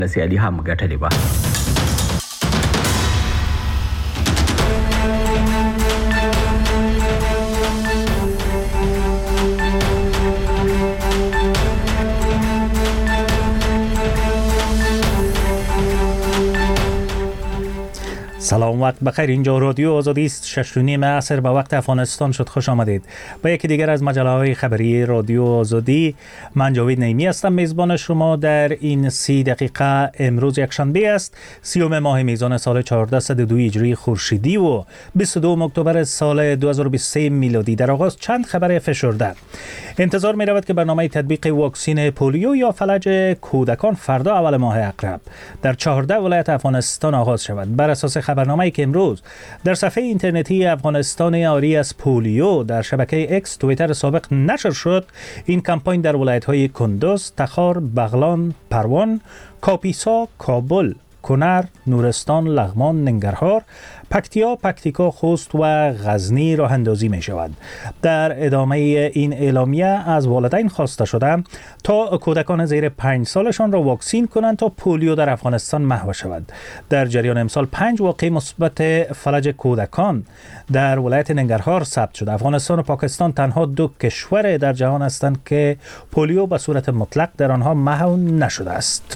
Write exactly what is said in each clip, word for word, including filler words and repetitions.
سیالي هم ګټلې وه. سلام، وقت بخیر. اینجا رادیو آزادی است. شش و نیم عصر به وقت افغانستان شد. خوش آمدید به یکی دیگر از مجله خبری رادیو آزادی. من جاوید نعیمی هستم، میزبان شما در این سی دقیقه. امروز یکشنبه است، سیوم ماه میزان سال چهارصد و دو هجری خورشیدی و بیست و دو اکتبر سال دو هزار و بیست و سه میلادی. در آغاز چند خبر فشرده. انتظار می رود که برنامه تطبیق واکسین پولیو یا فلج کودکان فردا اول ماه اقرب در چهارده ولایت افغانستان آغاز شود. بر اساس خبرنامه‌ای که امروز در صفحه اینترنتی افغانستان آری از پولیو در شبکه اکس توییتر سابق نشر شد، این کمپاین در ولایت‌های کندوز، تخار، بغلان، پروان، کاپیسا، کابل، کنر، نورستان، لغمان، ننگرهار، پکتیا، پکتیکا، خوست و غزنی راه اندازی می شود. در ادامه این اعلامیه از والدین خواسته شده تا کودکان زیر پنج سالشان را واکسین کنند تا پولیو در افغانستان محو شود. در جریان امسال پنج واقعه مثبت فلج کودکان در ولایت ننگرهار ثبت شده. افغانستان و پاکستان تنها دو کشور در جهان هستند که پولیو به صورت مطلق در آنها محو نشده است.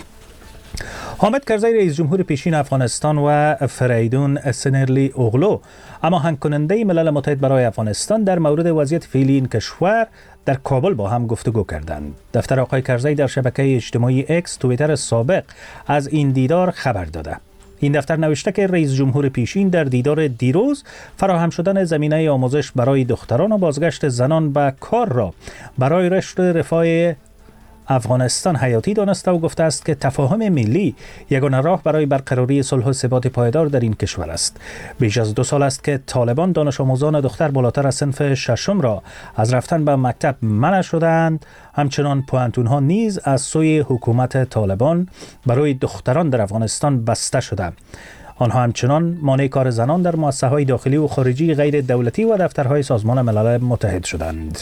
حامد کرزی رئیس جمهور پیشین افغانستان و فریدون سنرلی اوغلو اما هنگ کننده ملل متحد برای افغانستان در مورد وضعیت فعلی این کشور در کابل با هم گفتگو کردند. دفتر آقای کرزی در شبکه اجتماعی اکس توییتر سابق از این دیدار خبر داده. این دفتر نوشته که رئیس جمهور پیشین در دیدار دیروز فراهم شدن زمینه آموزش برای دختران و بازگشت زنان به کار را برای رشد رفاه افغانستان حیاتی دانسته و گفته است که تفاهم ملی یگانه راه برای برقراری صلح و ثبات پایدار در این کشور است. بیش از دو سال است که طالبان دانش آموزان دختر بالاتر از صنف ششم را از رفتن به مکتب منع شدند. همچنان پوهنتون ها نیز از سوی حکومت طالبان برای دختران در افغانستان بسته شده. آنها همچنان مانع کار زنان در مؤسسه‌های داخلی و خارجی غیر دولتی و دفترهای سازمان ملل متحد شدند.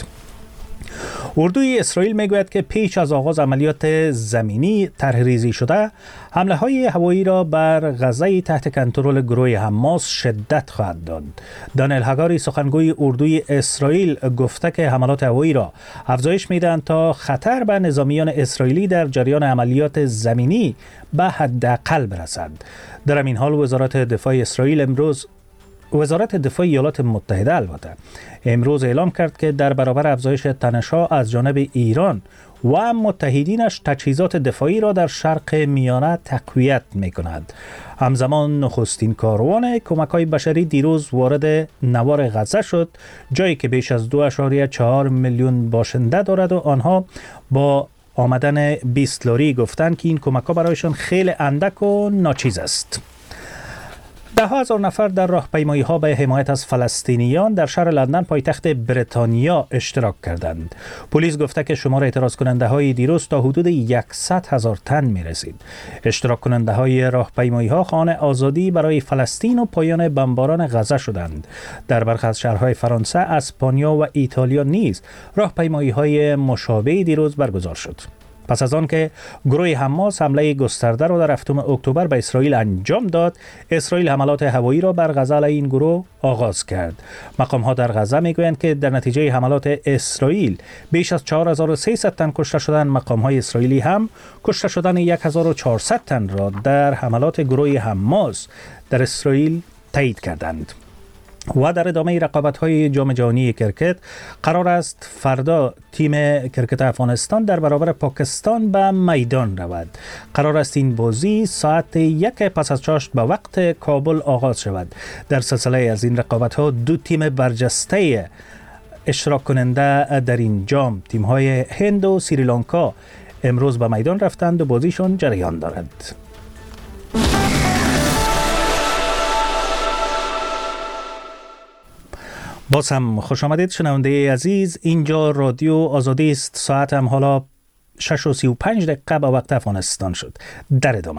اردوی اسرائیل میگوید که پیش از آغاز عملیات زمینی طرح‌ریزی شده، حمله های هوایی را بر غزه تحت کنترل گروه حماس شدت خواهد داد. دانیل هگاری سخنگوی اردوی اسرائیل گفته که حملات هوایی را افزایش میدهند تا خطر به نظامیان اسرائیلی در جریان عملیات زمینی به حداقل برسد. در این حال وزارت دفاع اسرائیل امروز وزارت دفاع ایالات متحده البته امروز اعلام کرد که در برابر افزایش تنش‌ها از جانب ایران و متحدینش تجهیزات دفاعی را در شرق میانه تقویت می‌کند. همزمان نخستین کاروان کمک‌های بشری دیروز وارد نوار غزه شد، جایی که بیش از دو ممیز چهار میلیون باشنده دارد و آنها با آمدن بیست لاری گفتند که این کمک‌ها برایشان خیلی اندک و ناچیز است. ده ها هزار نفر در راهپیمایی ها به حمایت از فلسطینیان در شهر لندن پایتخت بریتانیا اشتراک کردند. پلیس گفته که شمار اعتراض کننده های دیروز تا حدود صد هزار تن می رسید. اشتراک کننده های راهپیمایی ها خواهان آزادی برای فلسطین و پایان بمباران غزه شدند. در برخی از شهرهای فرانسه، اسپانیا و ایتالیا نیز راهپیمایی های مشابه دیروز برگزار شد. پس از آن که گروه حماس حمله گسترده را در هفتم اکتبر به اسرائیل انجام داد، اسرائیل حملات هوایی را بر غزه علیه این گروه آغاز کرد. مقام‌ها در غزه میگویند که در نتیجه حملات اسرائیل بیش از چهار هزار و سیصد تن کشته شدند. مقام‌های اسرائیلی هم کشته شدن هزار و چهارصد تن را در حملات گروه حماس در اسرائیل تایید کردند. و در ادامه رقابت‌های جام جهانی کرکت قرار است فردا تیم کرکت افغانستان در برابر پاکستان به میدان رود. قرار است این بازی ساعت یک پس از چاشت به وقت کابل آغاز شود. در سلسله از این رقابت‌ها دو تیم برجسته اشتراک کننده در این جام، تیم‌های هند و سریلانکا، امروز به میدان رفتند و بازیشان جریان دارد. باز هم خوش آمدید شنونده عزیز. اینجا رادیو آزادی است. ساعت هم حالا شش و سی و پنج دقیقه به وقت افغانستان شد. در ادامه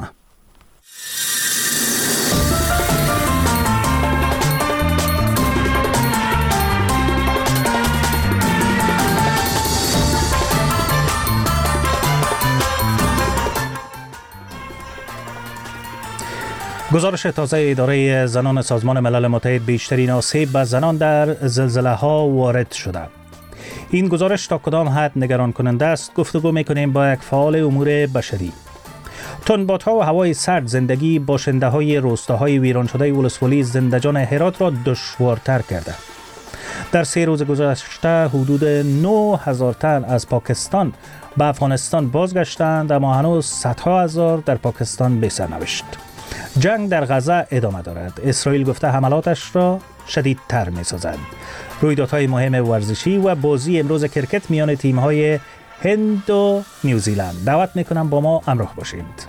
گزارش تازه اداره زنان سازمان ملل متحد بیشترین آسیب به زنان در زلزله ها وارد شده. این گزارش تا کدام حد نگران کننده است گفتگو میکنیم با یک فعال امور بشری. تندبادها و هوای سرد زندگی باشنده های روستاهای ویران شده ولسوالی زندجان هرات را دشوارتر کرده. در سه روز گذشته حدود نه هزار تن از پاکستان به افغانستان بازگشتند، اما هنوز صدها هزار در پاکستان به سر نوشت. جنگ در غزه ادامه دارد. اسرائیل گفته حملاتش را شدیدتر می سازد. رویدادهای مهم ورزشی و بازی امروز کرکت میان تیم‌های هند و نیوزیلند. دعوت میکنم با ما همراه باشید.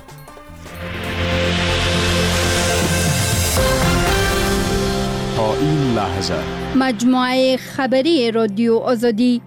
تا این لحظه مجموعه خبری رادیو آزادی.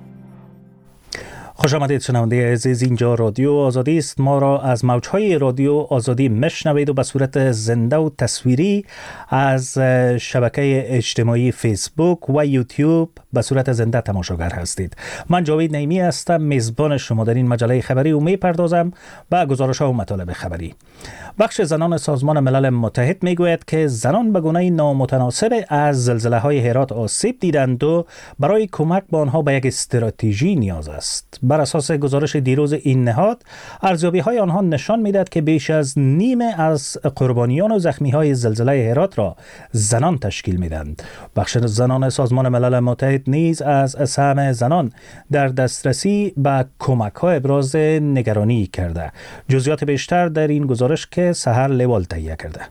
خوش آمدید شنونده عزیز، اینجا رادیو آزادی است. ما را از موجهای رادیو آزادی مشنوید و به صورت زنده و تصویری از شبکه اجتماعی فیسبوک و یوتیوب به صورت زنده تماشاگر هستید. من جاوید نعیمی هستم، میزبان شما در این مجله خبری و میپردازم به گزارش‌ها و مطالب خبری. بخش زنان سازمان ملل متحد میگوید که زنان به گونه نامتناسب از زلزله‌های هرات آسیب دیدند و برای کمک به آنها به یک استراتژی نیاز است. بر اساس گزارش دیروز این نهاد، ارزیابی‌های آنها نشان می‌دهد که بیش از نیمه از قربانیان و زخمی‌های زلزله هرات را زنان تشکیل می‌دهند. بخش زنان سازمان ملل متحد نیز از سهم زنان در دسترسی به کمک‌ها ابراز نگرانی کرده. جزئیات بیشتر در این گزارش که سحر لوال تهیه کرده.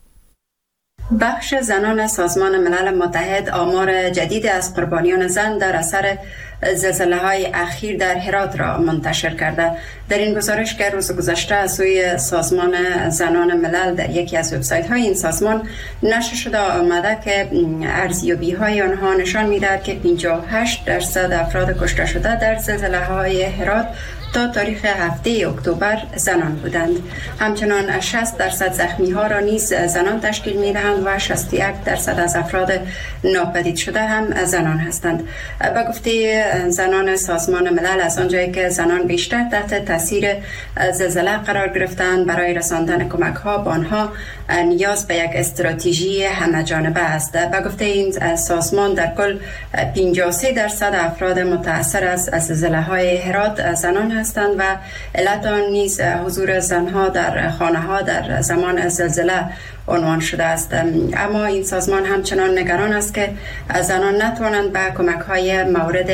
بخش زنان سازمان ملل متحد آمار جدید از قربانیان زن در اثر زلزله‌های اخیر در هرات را منتشر کرده. در این گزارش که روز گذشته از سوی سازمان زنان ملل در یکی از وبسایت‌های این سازمان نشر شده آمده که ارزیابی‌های آنها نشان می‌دهد که پنجاه و هشت درصد افراد کشته شده در زلزله‌های هرات تا تاریخ هفته اکتبر زنان بودند. همچنان شصت درصد زخمی ها را نیز زنان تشکیل می دهند و شصت و یک درصد از افراد ناپدید شده هم زنان هستند. به گفته زنان سازمان ملل، از آنجایی که زنان بیشتر تحت تاثیر زلزله قرار گرفتند، برای رساندن کمک ها به آنها نیاز به یک استراتژی همه جانبه است. به گفته این سازمان در کل پنجاه و سه درصد افراد متاثر از زلزله های هرات زنان هستند و علت آن نیز حضور زنها در خانه ها در زمان زلزله عنوان شده است. اما این سازمان همچنان نگران است که زنان نتوانند به کمک های مورد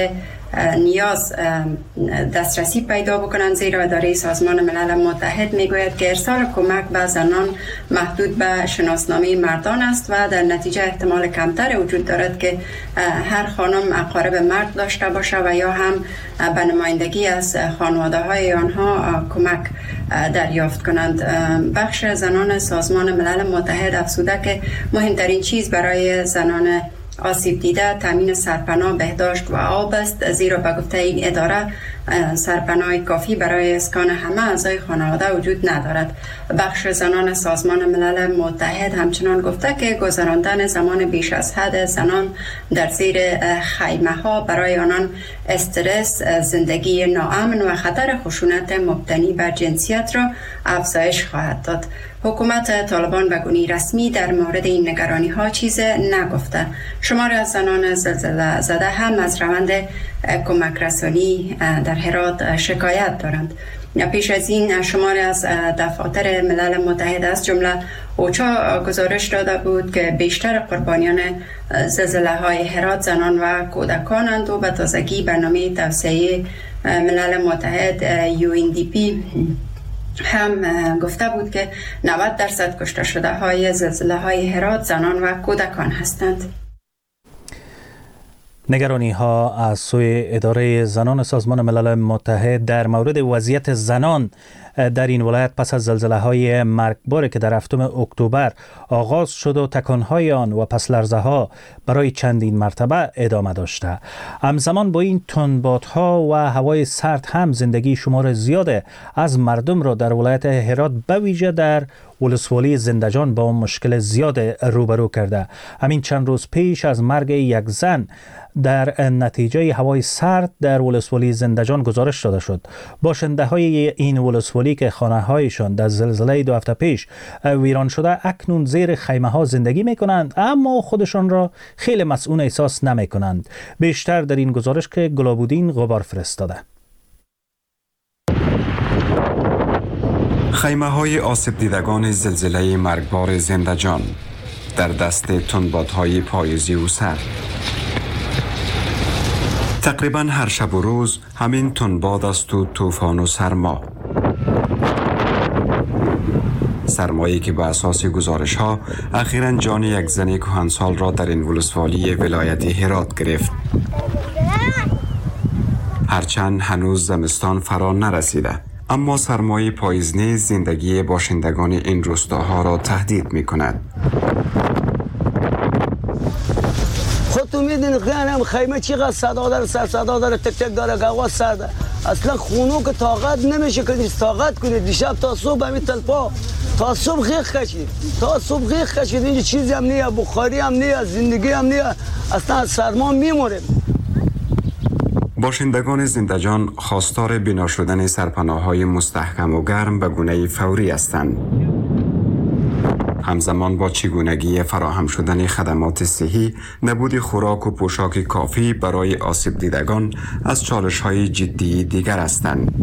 نیاز دسترسی پیدا بکنند، زیرا اداره سازمان ملل متحد میگوید که ارسال کمک به زنان محدود به شناسنامه مردان است و در نتیجه احتمال کمتر وجود دارد که هر خانم اقارب مرد داشته باشه و یا هم به نمایندگی از خانواده های آنها کمک دریافت کنند. بخش زنان سازمان ملل متحد افزوده که مهمترین چیز برای زنان آسیب دیده تامین سرپناه، بهداشت و آب است، زیرا به گفته این اداره سرپناه کافی برای اسکان همه اعضای خانواده وجود ندارد. بخش زنان سازمان ملل متحد همچنان گفته که گذراندن زمان بیش از حد زنان در زیر خیمه ها برای آنان استرس، زندگی ناامن و خطر خشونت مبتنی بر جنسیت را افزایش خواهد داد. حکومت طالبان به گونه رسمی در مورد این نگرانی ها چیز نگفته. شمار از زنان زلزله زده هم از روند کمک رسانی در هرات شکایت دارند. پیش از این شمار از دفاتر ملل متحد از جمله اوچا گزارش داده بود که بیشتر قربانیان زلزله های هرات زنان و کودکانند و به تازگی برنامه توسعه ملل متحد یو ان دی پی هم گفته بود که نود درصد کشته شده های زلزله های هرات زنان و کودکان هستند. نگرانی ها از سوی اداره زنان سازمان ملل متحد در مورد وضعیت زنان در این ولایت پس از زلزله های مرگباری که در هفتم اکتبر آغاز شد و تکانهای آن و پس لرزه ها برای چندین مرتبه ادامه داشته. همزمان با این تندبادها و هوای سرد هم زندگی شمار زیاد از مردم را در ولایت هرات به ویژه در ولسوالی زندجان با مشکل زیاد روبرو کرده. همین چند روز پیش از مرگ یک زن در نتیجه هوای سرد در ولسوالی زندجان گزارش داده شد. باشنده های این ولسوالی اهالی که خانه هایشان در زلزله دو هفته پیش ویران شده اکنون زیر خیمه ها زندگی می کنند، اما خودشان را خیلی مسئول احساس نمی کنند. بیشتر در این گزارش که گلابودین غبار فرستاده. خیمه های آسیب دیدگان زلزله مرگبار زندجان در دست تندبادهای پاییزی و سرد. تقریبا هر شب و روز همین تندباد است و طوفان و سرما. سرمایی که به اساس گزارش ها اخیراً جان یک زن کهنسال را در این ولسوالی ولایت هرات گرفت. هرچند هنوز زمستان فرا نرسیده، اما سرمای پاییز نیز زندگی باشندگان این روستاها را تهدید می کند. خودتون میدین خیانم خیمه چقدر صدا داره، سر صدا داره، تک تک داره، گوا سرده. اصلا خونو که طاقت نمیشه کنید، طاقت کنید. دیشب تا صبح همین تلپا تا صبح خیخ کشید، تا صبح خیخ کشید. اینجا چیزی هم نیه، بخاری هم نیه، زندگی هم نیه. اصلا از سرما میموریم. باشندگان زندجان خواستار بنا شدن سرپناه‌های مستحکم و گرم به گونه فوری هستند. همزمان با چگونگی فراهم شدن خدمات صحی، نبود خوراک و پوشاک کافی برای آسیب دیدگان از چالش‌های جدی دیگر هستند.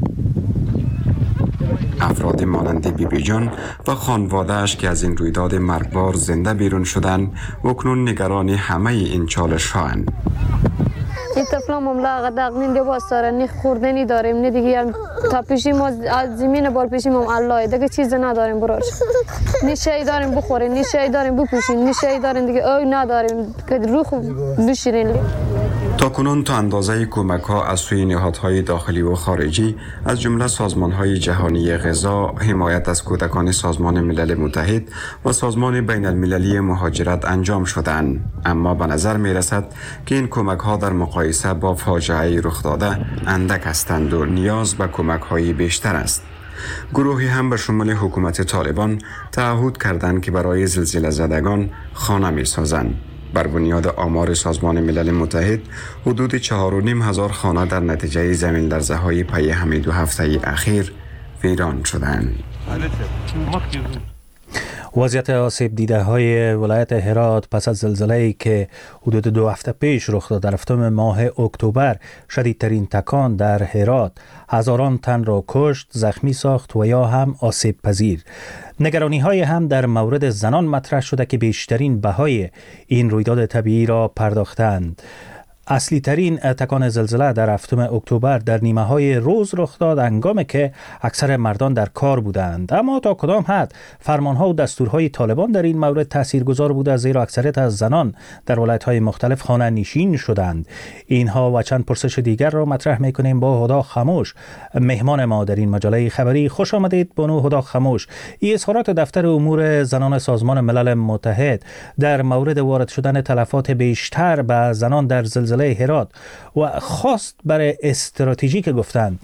افراد مانند بی بی جان و خانواده‌اش که از این رویداد مرگبار زنده بیرون شدند، اکنون نگران همه این چالش‌هاند. این طفلام هم لاغدق نی لباس داره، نی خوردنی داریم، نی دیگه تا پیشی ما از زمین بار پیشی ما الله دیگه چیز نداریم براش. نی شی داریم بخوریم، نی شی داریم بپوشیم، نی شی داریم دیگه اوی نداریم که روح بشیرین. تا کنون تا اندازه کمک ها از سوی نهادهای داخلی و خارجی از جمله سازمان های جهانی غذا، حمایت از کودکان سازمان ملل متحد و سازمان بین المللی مهاجرت انجام شدند، اما به نظر می رسد که این کمک ها در مقایسه با فاجعه رخ داده اندک هستند و نیاز به کمک های بیشتر است. گروهی هم به شمول حکومت طالبان تعهد کردند که برای زلزله زدگان خانه می سازند. بر بنیاد آمار سازمان ملل متحد حدود چهار و نیم هزار خانه در نتیجه زمین لرزه های پی همین دو هفته اخیر ویران شدند. وضعیت آسیب دیده های ولایت هرات پس از زلزله‌ای که حدود دو هفته پیش رخ داد در هفتم ماه اکتبر شدیدترین تکان در هرات هزاران تن را کشت، زخمی ساخت و یا هم آسیب پذیر. نگرانی های هم در مورد زنان مطرح شده که بیشترین بهای این رویداد طبیعی را پرداختند. اصلی ترین تکان زلزله در هفتم اکتبر در نیمه های روز رخ داد، هنگامی که اکثر مردان در کار بودند. اما تا کدام حد فرمان ها و دستورهای طالبان در این مورد تاثیرگذار بوده، زیرا اکثریت از زنان در ولایت های مختلف خانه نشین شدند. اینها و چند پرسش دیگر را مطرح میکنیم با هدا خموش، مهمان ما در این مجله خبری. خوش آمدید بانو هدا خموش. این اظهارات دفتر امور زنان سازمان ملل متحد در مورد وارد شدن تلفات بیشتر به زنان در زلزله هرات و خواست برای استراتژی که گفتند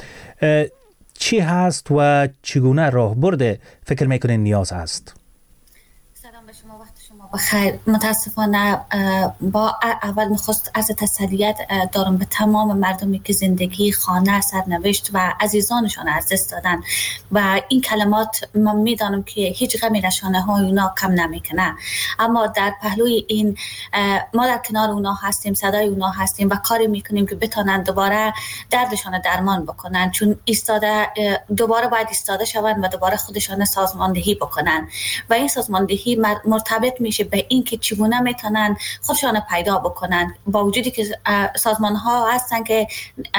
چی هست و چگونه راهبرد فکر میکنین نیاز است؟ سلام به شما، وقت شما بخیر. متاسفانه با اول میخواست از تسلیت دارم به تمام مردمی که زندگی، خانه، سرنوشت و عزیزانشان از دست دادن و این کلمات من میدانم که هیچ غمی نشانه های اونا کم نمیکنه، اما در پهلوی این ما در کنار اونا هستیم، صدای اونا هستیم و کاری میکنیم که بتونن دوباره دردشان درمان بکنن، چون ایستاده دوباره باید ایستاده شوند و دوباره خودشان سازماندهی بکنن و این سازماندهی مرتبط میشه به این که چگونه میتونن خودشان پیدا بکنن، با وجودی که سازمان ها هستن که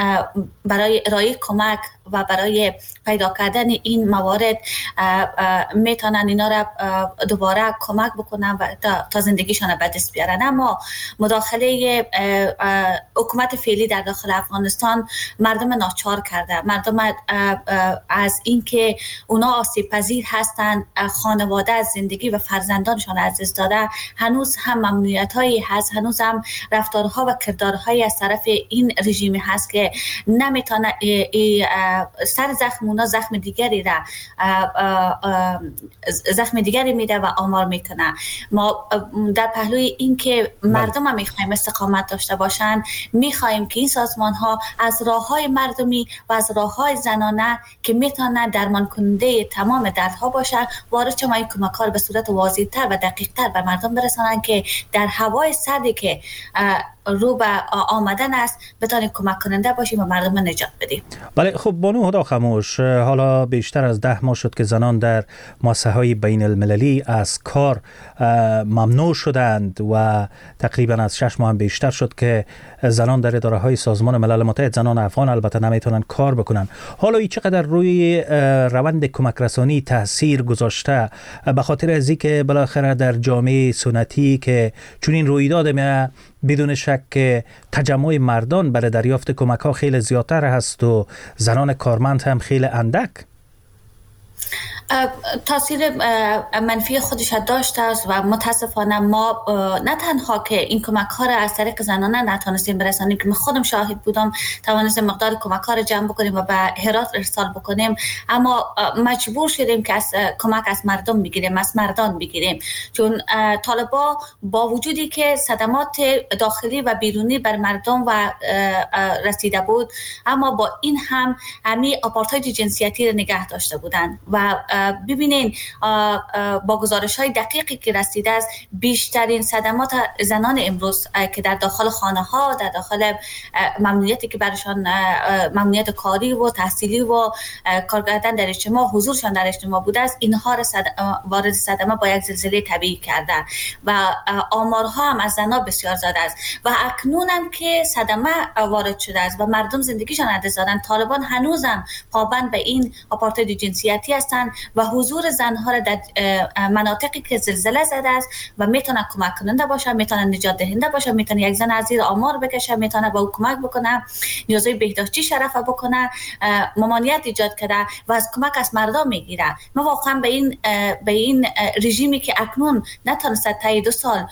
برای ارائه کمک و برای پیدا کردن این موارد میتونن اینا را دوباره کمک بکنن و تا زندگیشان به دست بیارن. اما مداخله حکومت فعلی در داخل افغانستان مردم ناچار کرده، مردم از اینکه اونا آسیب پذیر هستند، خانواده از زندگی و فرزندانشان از دست داده، هنوز هم ممنوعیت هایی هست، هنوز هم رفتارها و کردارهایی از طرف این رژیمی هست که نمیتونه سر زخم اونا زخم دیگری را زخم دیگری میده و آمار میکنه. ما در پهلوی این که مردم هم میخوایم استقامت داشته باشن، میخوایم که این سازمان ها از راه های مردمی و از راه های زنانه که میتونن درمان کننده تمام دردها باشن، وارد چما این کمک ها به صورت واضح تر و دقیق تر به مردم برسانن که در هوای سردی که رو به آمدن است بتانیم کمک کننده باشیم و مردم نجات بدیم. بله، خب بانو هدا خموش، حالا بیشتر از ده ماه شد که زنان در مؤسسه های بین المللی از کار ممنوع شدند و تقریبا از شش ماه هم بیشتر شد که زنان در اداره های سازمان ملل متحد، زنان افغان البته، نمیتونن کار بکنن. حالا این چقدر روی روند کمک رسانی تاثیر گذاشته، به خاطر از اینکه بالاخره در جامعه سنتی که چون این رویداد می بدون شک که تجمع مردان برای دریافت کمک ها خیلی زیادتر هست و زنان کارمند هم خیلی اندک. تاثیر منفی خودش داشته است و متاسفانه ما نه تنها که این کمک ها را از طریق زنانه نتونستیم برسانیم که من خودم شاهد بودم، توانستیم مقدار کمک ها را جمع بکنیم و به هرات ارسال بکنیم، اما مجبور شدیم که از کمک از مردم بگیریم، از مردان بگیریم، چون طالبا با وجودی که صدمات داخلی و بیرونی بر مردم و رسیده بود، اما با این هم همی آپارتاید جنسیتی را نگه داشته بودند و ببینین با گزارش های دقیقی که رسیده است، بیشترین صدمات زنان امروز که در داخل خانه ها، در داخل ممنوعیتی که برشان ممنوعیت کاری و تحصیلی و کار کردن در اجتماع، حضورشان در اجتماع بوده است، اینها را صد... وارد صدمه با یک زلزله طبیعی کرده و آمارها هم از زنان بسیار زیاد است و اکنون هم که صدمه وارد شده است و مردم زندگیشان از دست دادن، طالبان هنوزم پابند به این آپارتاید جنسیتی هستند و حضور زنها را در مناطقی که زلزله زده است و میتونه کمک کننده باشه، میتونه نجات دهنده باشه، میتونه یک زن از زیر آمار بکشه، میتونه با او کمک بکنه، نیازهای بهداشتی شرفه بکنه، ممانعت ایجاد کرده و از کمک از مردم میگیره. ما واقعا به این به این رژیمی که اکنون نتونسته تا دو سال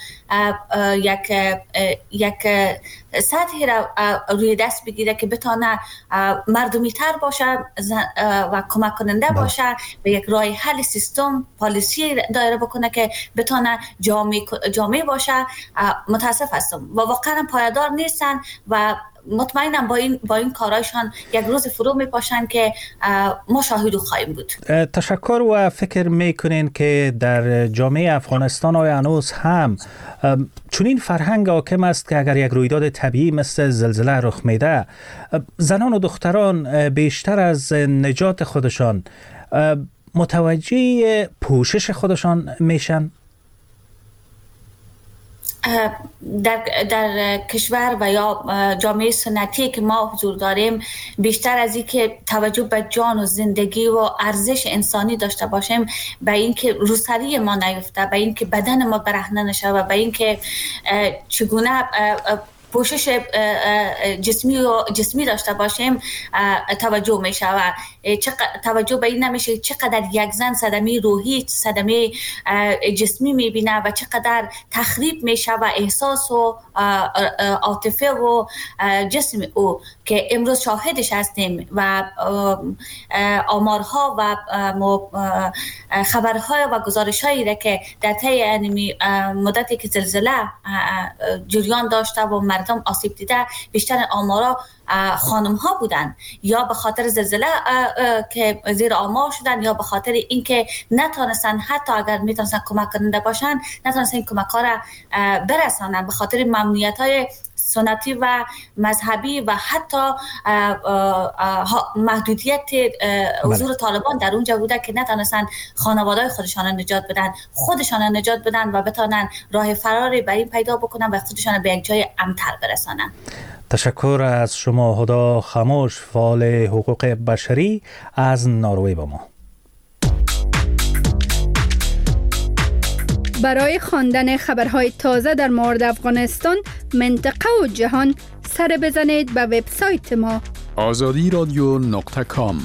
یک یک سطحی را روی دست بگیره که بتونه مردمی تر باشه و کمک کننده باشه، به یک راه حل سیستم پالیسی دایره بکنه که بتونه جامعه جامعه باشه، متاسف هستم و واقعا پایدار نیستن و مطمئنم با این با این کارایشان یک روز فرو میپاشن که ما شاهد خواهیم بود. تشکر. و فکر میکنین که در جامعه افغانستان آیا هنوز هم چون این فرهنگ حاکم است که اگر یک رویداد طبیعی مثل زلزله رخ میده، زنان و دختران بیشتر از نجات خودشان متوجه پوشش خودشان میشن؟ در, در کشور و یا جامعه سنتی که ما حضور داریم، بیشتر از این که توجه به جان و زندگی و ارزش انسانی داشته باشیم، به این که روسری ما نیفته، به این که بدن ما برهنه نشه و به این که چگونه پوشش جسمی و جسمی داشته باشیم توجه میشه و توجه به این نمیشه چقدر یک زن صدمه روحی، صدمه جسمی میبینه و چقدر تخریب میشه و احساس و عاطفه و جسم او که امروز شاهدش هستیم و آمارها و خبرها و گزارشهایی را که در طی مدتی که زلزله جریان داشته و مردم آسیب دیده، بیشتر آمارا خانم ها بودن، یا به خاطر زلزله که زیر آمار شدن یا به خاطر اینکه نتونستن، حتی اگر میتونستن کمک کننده باشن، نتونستن این کمک ها را برسانن به خاطر ممنوعیت های سنتی و مذهبی و حتی محدودیت حضور طالبان در اونجا بوده که نتونستن خانواده خودشان نجات بدن، خودشان نجات بدن و بتونن راه فراری برای این پیدا بکنن و خودشان به یک جای امن‌تر برسانن. تشکر از شما هدا خموش، فعال حقوق بشری از نروژ با ما. برای خواندن خبرهای تازه در مورد افغانستان، منطقه و جهان، سر بزنید به وبسایت ما آزادی رادیو نقطه کام.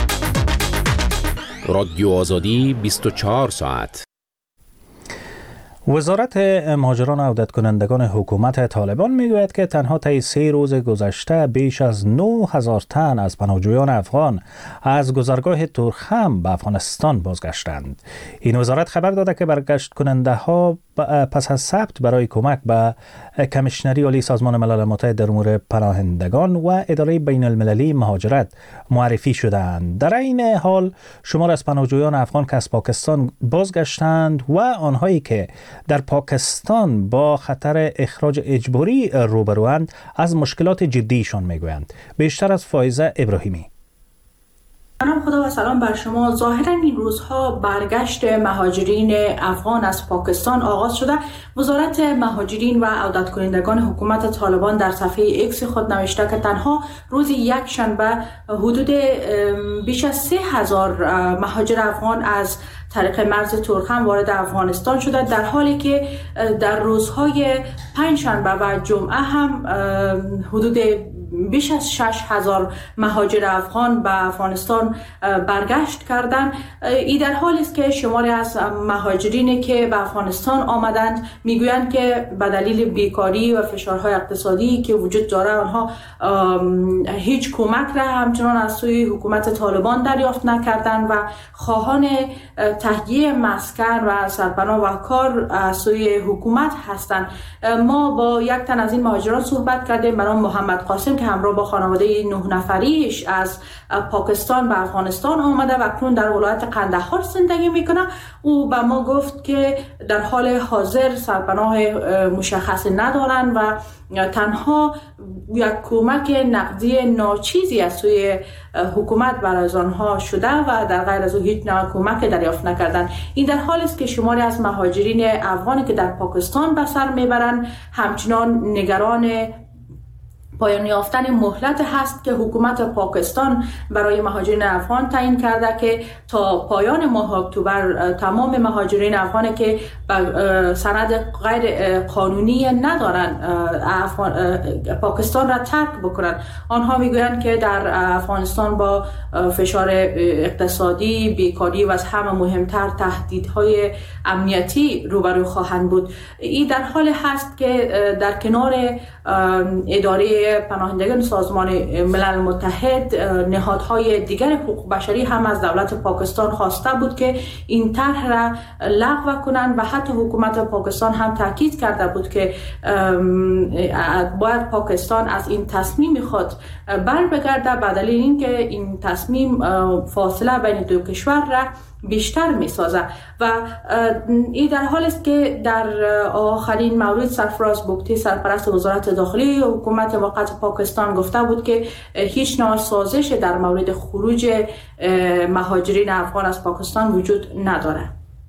رادیو آزادی بیست و چهار ساعت. وزارت مهاجران و عودت کنندگان حکومت طالبان میگوید که تنها طی سه روز گذشته بیش از نه هزار تن از پناهجویان افغان از گذرگاه تورخم به افغانستان بازگشتند. این وزارت خبر داده که برگشت کننده ها پس از ثبت برای کمک به کمیشنری عالی سازمان ملل متحد در امور پناهندگان و اداره بین المللی مهاجرت معرفی شدند. در این حال شمار از پناهجویان افغان که از پاکستان بازگشتند و آنهایی که در پاکستان با خطر اخراج اجباری روبروند از مشکلات جدیشان میگویند. بیشتر از فائزه ابراهیمی. سلام خدا و سلام بر شما. ظاهرا این روزها برگشت مهاجرین افغان از پاکستان آغاز شده. وزارت مهاجرین و عودت کنندگان حکومت طالبان در صفحه ایکس خود نوشته که تنها روز یک شنبه حدود بیش از سه هزار مهاجر افغان از طریق مرز تورخم وارد افغانستان شده، در حالی که در روزهای پنج شنبه و جمعه هم حدود بیش از شش هزار مهاجر افغان به افغانستان برگشت کردند. این در حالی است که شماری از مهاجرینی که به افغانستان آمدند میگویند که به دلیل بیکاری و فشارهای اقتصادی که وجود داره آنها هیچ کمک را همچنان از سوی حکومت طالبان دریافت نکردند و خواهان تهیه مسکن و سرپناه و کار از سوی حکومت هستند. ما با یک تن از این مهاجران صحبت کردیم به نام محمد قاسم که همراه با خانواده نه نفریش از پاکستان به افغانستان آمده و اکنون در ولایت قندهار زندگی میکنه. او به ما گفت که در حال حاضر سرپناه مشخصی ندارند و تنها یک کمک نقدی ناچیزی از سوی حکومت برای آنها شده و در غیر از او هیچ نوع کمک دریافت نکردند. این در حالی است که شماری از مهاجرین افغانی که در پاکستان به سر میبرند همچنان نگران پایان یافتن مهلت هست که حکومت پاکستان برای مهاجرین افغان تعیین کرده که تا پایان ماه اکتبر تمام مهاجرین افغانی که سند غیر قانونی ندارن پاکستان را ترک بکنن. آنها میگویند که در افغانستان با فشار اقتصادی، بیکاری و از همه مهمتر تهدیدهای امنیتی روبرو خواهند بود. این در حال هست که در کنار اداره پناهندگان سازمان ملل متحد نهادهای دیگر حقوق بشری هم از دولت پاکستان خواسته بود که این طرح را لغو کنند و حتی حکومت پاکستان هم تاکید کرده بود که باید پاکستان از این تصمیم خود بر بگرده به دلیل اینکه این تصمیم فاصله بین دو کشور را بیشتر می سازه. و این در حال است که در آخرین مورد سرفراز بگتی سرپرست وزارت داخلی حکومت موقت پاکستان گفته بود که هیچ نوع سازش در مورد خروج مهاجرین افغان از پاکستان وجود نداره.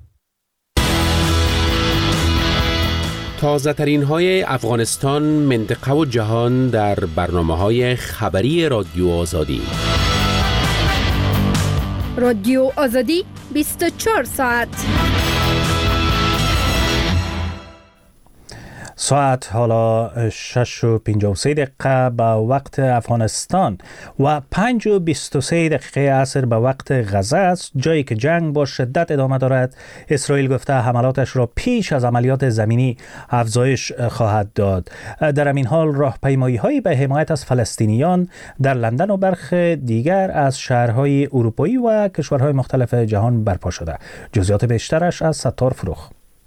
تازه ترین های افغانستان، منطقه و جهان در برنامه های خبری رادیو آزادی. رادیو آزادی بیست و چهار ساعت. ساعت حالا شش و پنجاه و سه دقیقه به وقت افغانستان و پنج و بیست و سه دقیقه عصر به وقت غزه است، جایی که جنگ با شدت ادامه دارد. اسرائیل گفته حملاتش را پیش از عملیات زمینی افزایش خواهد داد. در همین حال راهپیمایی هایی به حمایت از فلسطینیان در لندن و برخی دیگر از شهرهای اروپایی و کشورهای مختلف جهان برپا شده. جزئیات بیشترش از ستار فروخ.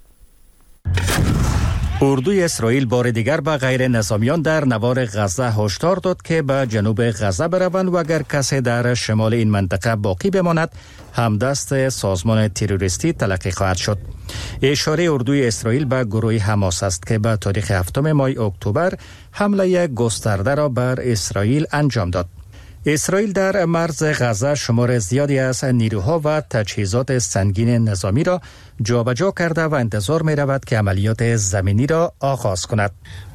اردوی اسرائیل بار دیگر به غیر نظامیان در نوار غزه هشدار داد که به جنوب غزه بروند و اگر کسی در شمال این منطقه باقی بماند همدست سازمان تروریستی تلقی خواهد شد. اشاره اردوی اسرائیل به گروه حماس است که به تاریخ هفتم ماه اکتبر حمله گسترده را بر اسرائیل انجام داد. اسرائیل در مرز غزه شمار زیادی از نیروها و تجهیزات سنگین نظامی را جابجا کرده و انتظار می رود که عملیات زمینی را آغاز کند.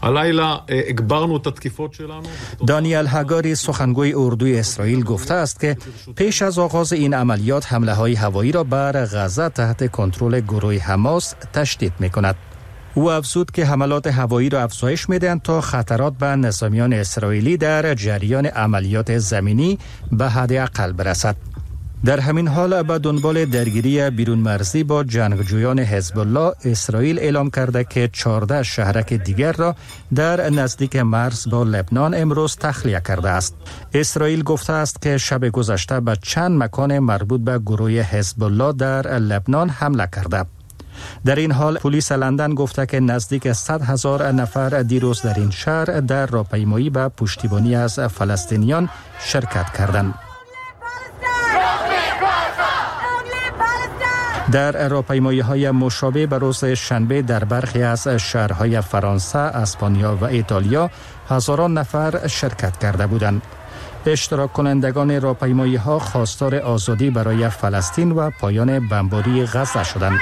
دانیل هاگاری سخنگوی اردوی اسرائیل گفته است که پیش از آغاز این عملیات حمله های هوایی را بر غزه تحت کنترل گروه حماس تشدید می کند. او افزود که حملات هوایی را افزایش میدهند تا خطرات به نظامیان اسرائیلی در جریان عملیات زمینی به حد اقل برسد. در همین حال به دنبال درگیری بیرون مرزی با جنگجویان حزب الله، اسرائیل اعلام کرده که چهارده شهرک دیگر را در نزدیک مرز با لبنان امروز تخلیه کرده است. اسرائیل گفته است که شب گذشته به چند مکان مربوط به گروه حزب الله در لبنان حمله کرده. در این حال پلیس لندن گفته که نزدیک صد هزار نفر دیروز در این شهر در راهپیمایی به پشتیبانی از فلسطینیان شرکت کردند. در راهپیمایی‌های مشابه به روز شنبه در برخی از شهرهای فرانسه، اسپانیا و ایتالیا هزاران نفر شرکت کرده بودند. اشتراک کنندگان راهپیمایی‌ها خواستار آزادی برای فلسطین و پایان بمباری غزه شدند.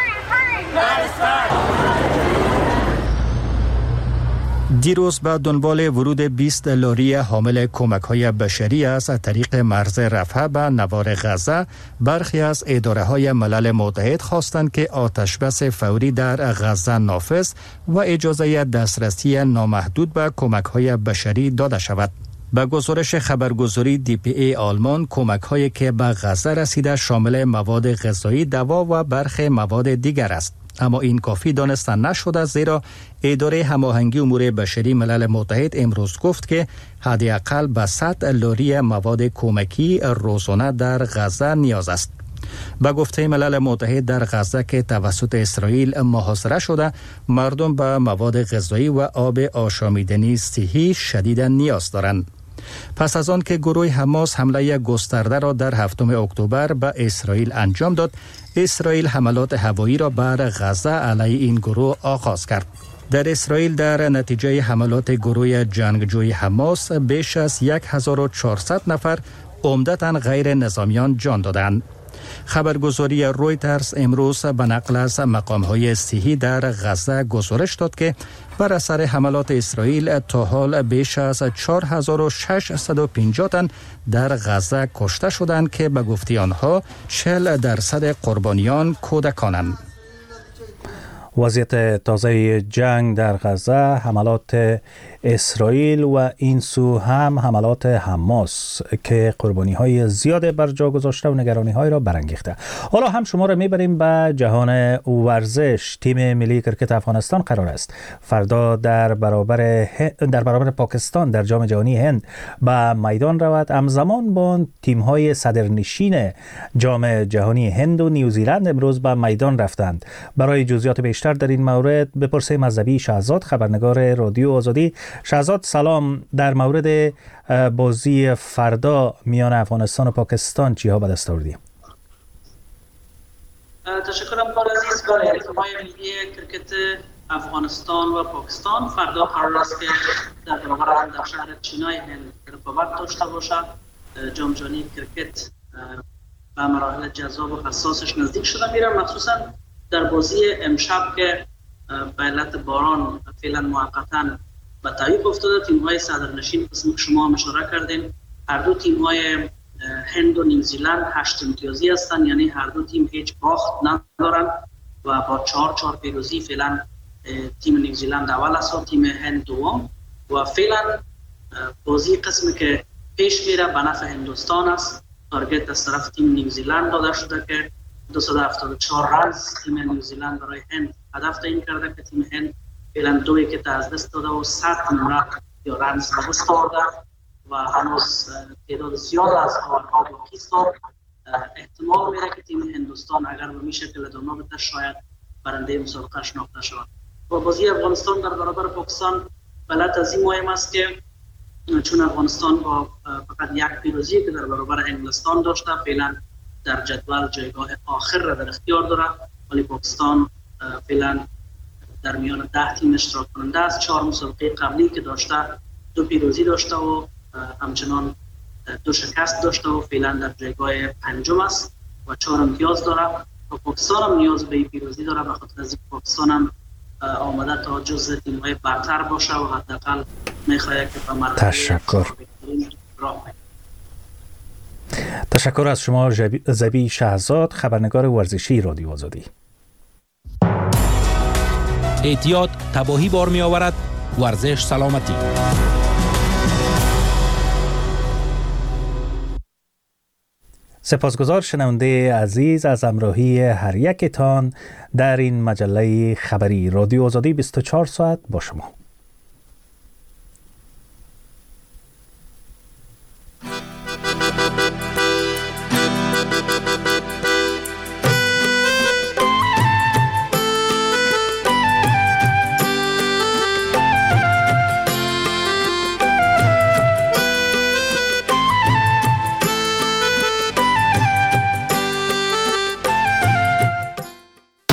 دیروز به دنبال ورود بیست لاری حامل کمک‌های بشری از طریق مرز رفح به نوار غزه، برخی از اداره‌های ملل متحد خواستند که آتشبس فوری در غزه نافذ و اجازه دسترسی نامحدود به کمک‌های بشری داده شود. به گزارش خبرگزاری دی پی ای آلمان، کمک‌هایی که به غزه رسیده شامل مواد غذایی، دوا و برخی مواد دیگر است. اما این کافی دانسته نشده، زیرا اداره هماهنگی امور بشری ملل متحد امروز گفت که حداقل به صد لاری مواد کمکی روزانه در غزه نیاز است. به گفته ملل متحد، در غزه که توسط اسرائیل محاصره شده، مردم به مواد غذایی و آب آشامیدنی صحی شدیدا نیاز دارند. پس از آن که گروه حماس حمله گسترده را در هفتم اکتبر به اسرائیل انجام داد، اسرائیل حملات هوایی را بر غزه علیه این گروه آغاز کرد. در اسرائیل در نتیجه حملات گروه جنگجوی حماس بیش از هزار و چهارصد نفر عمدتاً غیر نظامیان جان دادند. خبرگزاری رویترز امروز به نقل از مقام‌های صحی در غزه گزارش داد که بر اثر حملات اسرائیل تا حال بیش از چهار هزار و ششصد و پنجاه تن در غزه کشته شدند که به گفته آنها چهل درصد قربانیان کودکانند. وضعیت تازه جنگ در غزه، حملات اسرائیل و این سو هم حملات حماس که قربانی های زیاد بر جا گذاشته و نگرانی های را برانگیخته. حالا هم شما را میبریم به جهان ورزش. تیم ملی کرکت افغانستان قرار است فردا در برابر در برابر پاکستان در جام جهانی هند به میدان رود. همزمان با تیم های صدرنشین جام جهانی هند و نیوزیلند امروز به میدان رفتند. برای جزئیات بیشتر در این مورد بپرسیم از زبی شهزاد، خبرنگار رادیو آزادی. شهزاد سلام، در مورد بازی فردا میان افغانستان و پاکستان چی ها به دست آوردی؟ تشکرم کار عزیز. برای تیم‌های ملی کرکت افغانستان و پاکستان فردا قرار است که در برابر هم در شهر چینای هند رقابت داشته باشد. جام جهانی کرکت به مراحل جذاب و حساسش نزدیک شده میره، مخصوصا در بازی امشب که به علت باران فعلا موقتا به تعویق افتاده. تیم‌های صدرنشین قسم که شما هم اشاره کردین، هر دو تیم‌های هند و نیوزیلند هشت امتیازی هستند، یعنی هر دو تیم هیچ باخت ندارند و با چهار چهار پیروزی فعلا تیم نیوزیلند اول است و تیم هند دوم و فعلا بازی قسمی که پیش میره به نفع هندوستان است. تارگت از طرف تیم نیوزیلند داده شده که دویست و هفتاد و چهار رنز تیم نیوزیلند برای هند هدف تعیین کرده که تیم هند فعلا دو یک از دست داده و صد نمره یا رنز به دست آورده و هنوز تعداد زیاد از آورها باقی است. احتمال میره که تیم هندوستان اگر به میشه که ادامه بده شاید برنده مسابقه شناخته شود. و بازی افغانستان در برابر پاکستان بلد از این مهم است که چون افغانستان با فقط یک پیروزی که در برابر انگلستان داشته فعلا در جدول جایگاه آخر را در اختیار داره، ولی پاکستان فعلا در میان ده تیم اشتراک کننده است. چهار مسابقه قبلی که داشته دو پیروزی داشته و همچنان دو شکست داشته و فعلا در جایگاه پنجم است و چهار امتیاز داره و پاکستان هم نیاز به پیروزی داره، به خاطر از پاکستان هم آمده تا جزء تیم‌های برتر باشه و حداقل می‌خواهد که به مرحله تشکر تشکر از شما زبی شهزاد، خبرنگار ورزشی رادیو آزادی. اعتیاد تباهی بار می آورد، ورزش سلامتی. سپاسگزار شنونده عزیز از همراهی هر یکتان در این مجله خبری رادیو آزادی بیست و چهار ساعت با شما.